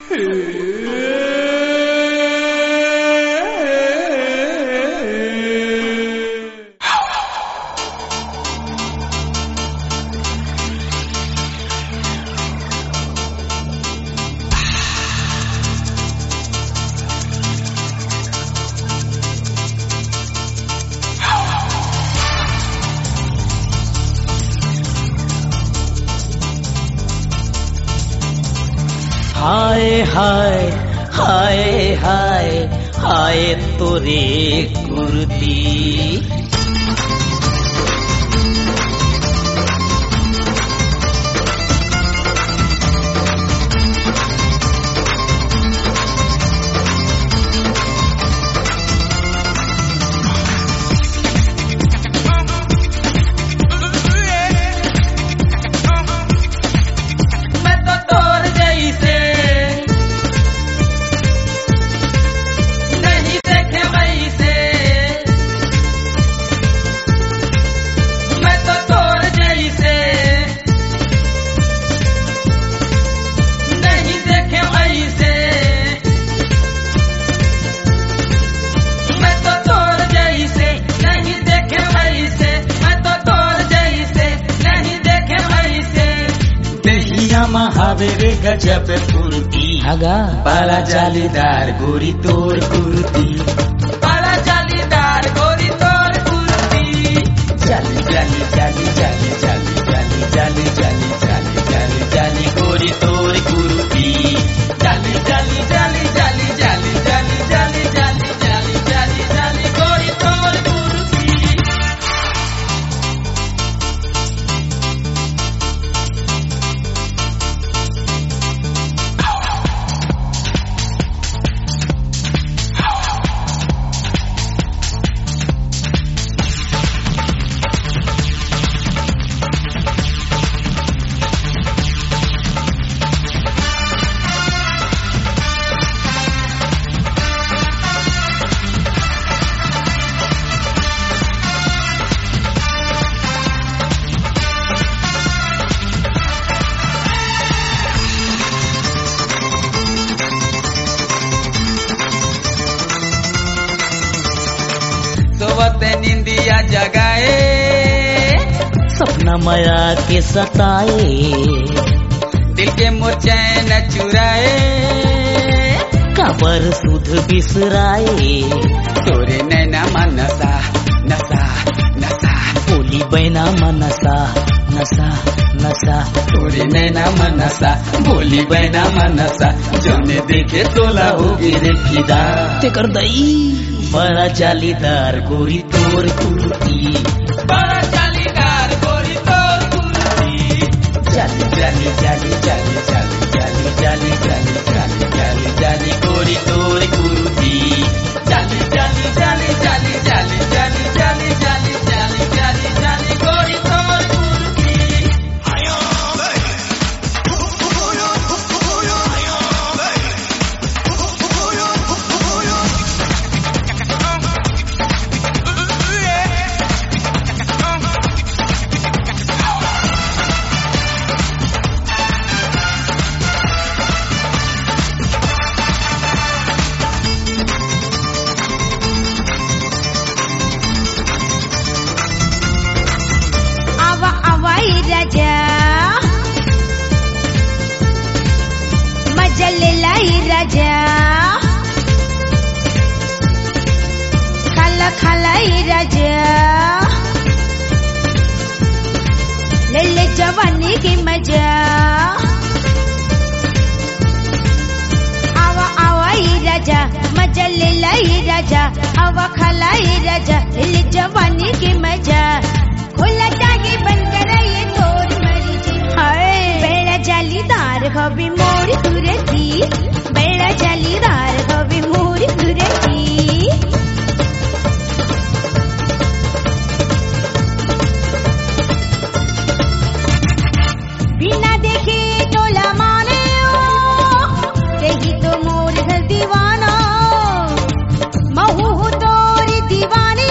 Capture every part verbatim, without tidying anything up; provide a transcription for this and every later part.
हाय हाय हाय हाय हाय तोरे कुर्ती महावीर गजब फुर्ती हगा बड़ा जालीदार गोरी तोर कुर्ती बड़ा जालीदार गोरी तोर कुर्ती जाली जाली जाली जाली जाली जाली जाली जाली जाली जाली जाली गोरी तोर कुर्ती जाली जाली जाली जाली जाली जाली जाली जाली जाली जाली जाली गोरी तोर कुर्ती सोवते निंदिया जगाए सपना माया के सताए दिल के मोर चैन चुराए काबर सुध बिसराए तोरे नैना मनसा नसा नसा बोली बैना मनसा नसा नसा तोरे नैना मनसा बोली बैना मनसा जने देखे तोला होगी रे फिदा ते कर दई बड़ा जालीदार गोरी तोर कुर्ती बड़ा जालीदार गोरी तोर कुर्ती जाली जाली जाली जाली जाली जाली जाली जाली जाली जाली जाली गोरी तोर कुर्ती जाली जाली जाली जाली जाली जाली जाली जाली जाली जाली जाली गोरी तोर कुर्ती राजा मजा ले लाई राजा खाला खालाई राजा ले ले जवानी की मजा आवा आवा राजा मजा ले लाई राजा आवा खालाई राजा ले ले जवानी की मजा खुला टागे बंद कराइए तोड़ मरी जी हाय बेड़ा जालीदार हबी मोरी तुरती बेड़ा जालीदार हबी मोरी तुरती बिना देखे टोला माने रही तो मोर घर दीवाना महू तोरी दीवानी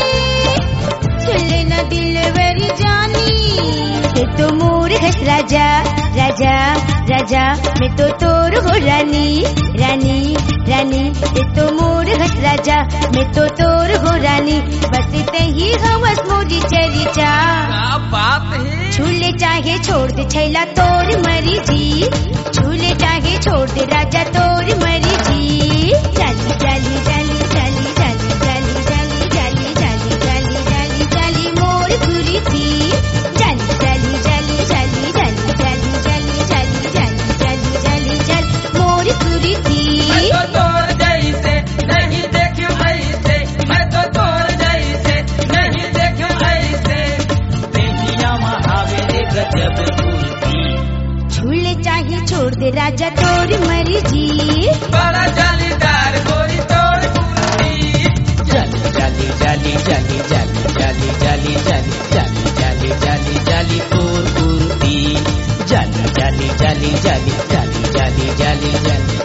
सुले न दिल वेरी जानी तो मोर घस राजा राजा राजा राजा मैं तो तोर हो रानी रानी रानी ये तो मोर हस राजा मैं तो तोर हो रानी बस ही हवस मोरी चरिचा क्या बात है। झूले चाहे छोड़ दे छैला तोर मरी जी झूले चाहे छोड़ दे राजा तोर मरी जी चाली चाली चाली चाली चाली चाली चाली चाली चाली चाली चाली चाली मोर घुरी थी चाली चाली चाली चाली चाली चाली चाली चाली चाली चाली चाली चाली मोर घुरी थी। मैं तो तोर जैसे नहीं देखूं ऐसे मैं तो तोर जैसे नहीं देखूं ऐसे बेटिया महावीर गजब फूलती झूले चाहे छोड़ दे राजा तोर मरी जी बड़ा जालीदार गोरी तोर कुर्ती जाली जाली जाली जाली जाली जाली जाली जाली जाली जाली जाली जाली तोर कुर्ती जाली जाली जाली जाली जाली जाली जाली जाली